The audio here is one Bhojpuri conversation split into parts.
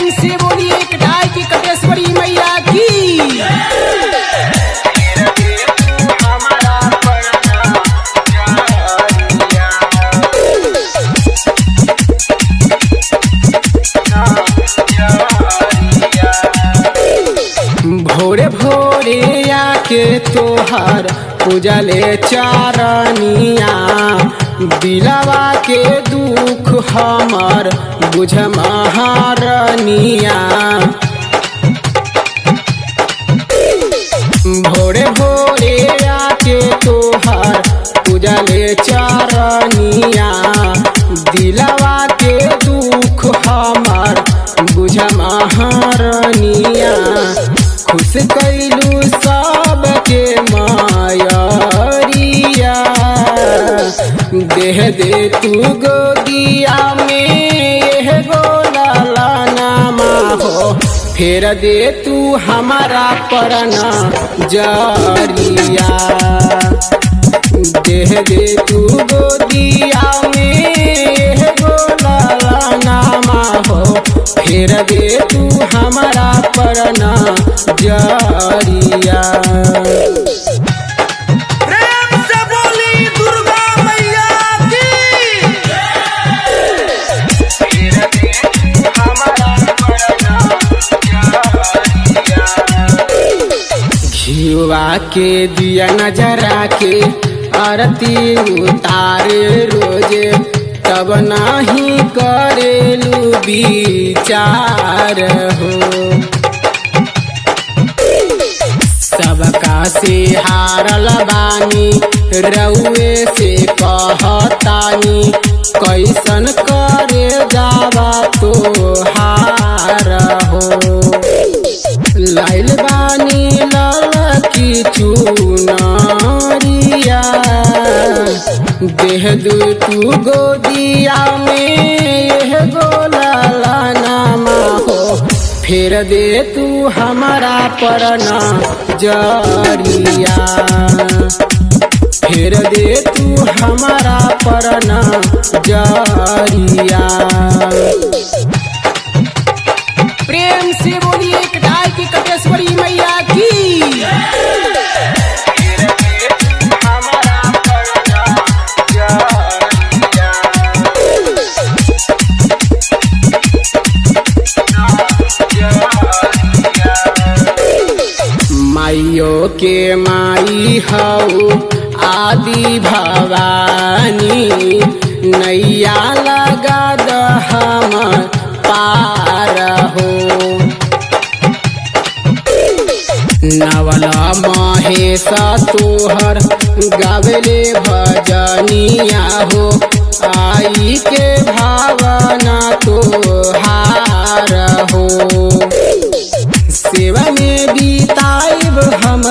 से बोलिए कटाई की कटेश्वरी मैया की। भोरे भोरे आके तोहर पूजले चारनिया, दिलवा के दुख हमर बुझ महारनिया। भोरे भोरे आके तोहर पूजले चारनिया, दिलवा के दुख हमर बुझ महारनिया। खुश कैलू सबके मायरिया, देह दे तू गोदिया में यह गोला नामा हो, फेर दे तू हमारा परना जरिया। देह दे तू गोदिया में यह गोला नामा हो, फेर दे तू हमारा परना जरिया। प्रेम से बोली दुर्गा मैया की। घिवा के दिया नजरा के आरती उतारे रोजे, तब नाही करेलू विचार हो। सबका से हारल बानी रउए से कहतानी, कैसन करे जावा तो हार हो। लाइल बानी ललकी चुनरिया, देह दू तू गोदिया में यह गोला नामा हो, फेर दे तू हमारा परना जरिया। फेर दे तू हमारा परना जरिया। प्रेम से बोलिए कटाई की कटेश्वरी मैया की। माइयो के माई हऊ आदि भवानी, नैया लगा द हम पार हो। नवला महेश तोहर गावेले भजनिया हो, आई के भावना तोहार हो। सेवा में बीताइब हम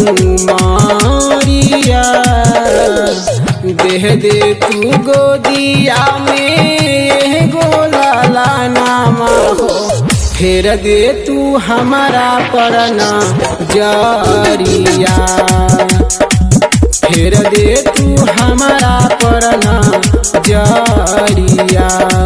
मारिया, देह दे तू गोदिया में यह गोला नामा हो, फेर दे तू हमारा परना जरिया। फेर दे तू हमारा परना जरिया।